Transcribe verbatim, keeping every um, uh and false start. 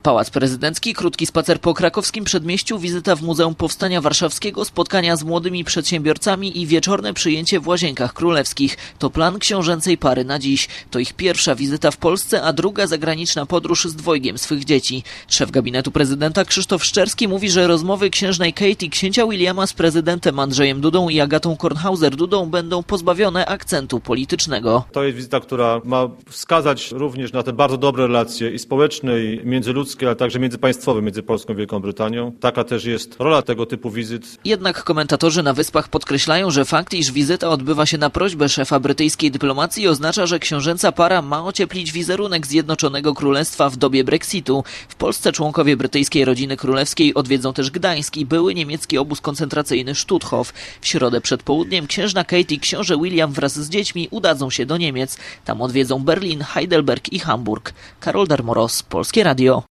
Pałac Prezydencki, krótki spacer po krakowskim przedmieściu, wizyta w Muzeum Powstania Warszawskiego, spotkania z młodymi przedsiębiorcami i wieczorne przyjęcie w Łazienkach Królewskich. To plan książęcej pary na dziś. To ich pierwsza wizyta w Polsce, a druga zagraniczna podróż z dwojgiem swych dzieci. Szef gabinetu prezydenta Krzysztof Szczerski mówi, że rozmowy księżnej Kate i księcia Williama z prezydentem Andrzejem Dudą i Agatą Kornhauser-Dudą będą pozbawione akcentu politycznego. To jest wizyta, która ma wskazać również na te bardzo dobre relacje i społeczne, i międzyludzkie, ale także międzypaństwowe między Polską i Wielką Brytanią. Taka też jest rola tego typu wizyt. Jednak komentatorzy na Wyspach podkreślają, że fakt, iż wizyta odbywa się na prośbę szefa brytyjskiej dyplomacji, oznacza, że książęca para ma ocieplić wizerunek Zjednoczonego Królestwa w dobie Brexitu. W Polsce członkowie brytyjskiej rodziny królewskiej odwiedzą też Gdańsk i były niemiecki obóz koncentracyjny Stutthof. W środę przed południem księżna Kate i książę William wraz z dziećmi udadzą się do Niemiec. Tam odwiedzą Berlin, Heidelberg i Hamburg. Karol Darmoros, Polskie Radio.